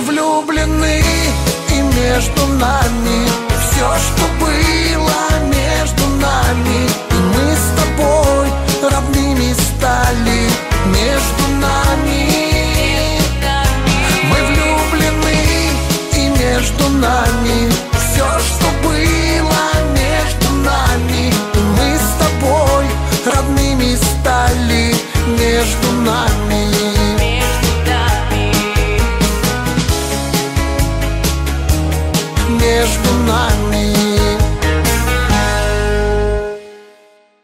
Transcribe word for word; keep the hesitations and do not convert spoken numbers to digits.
влюблены, и между нами все, что было между нами. И мы с тобой родными стали между нами. Мы влюблены, и между нами все, что было между нами. И мы с тобой родными стали между нами.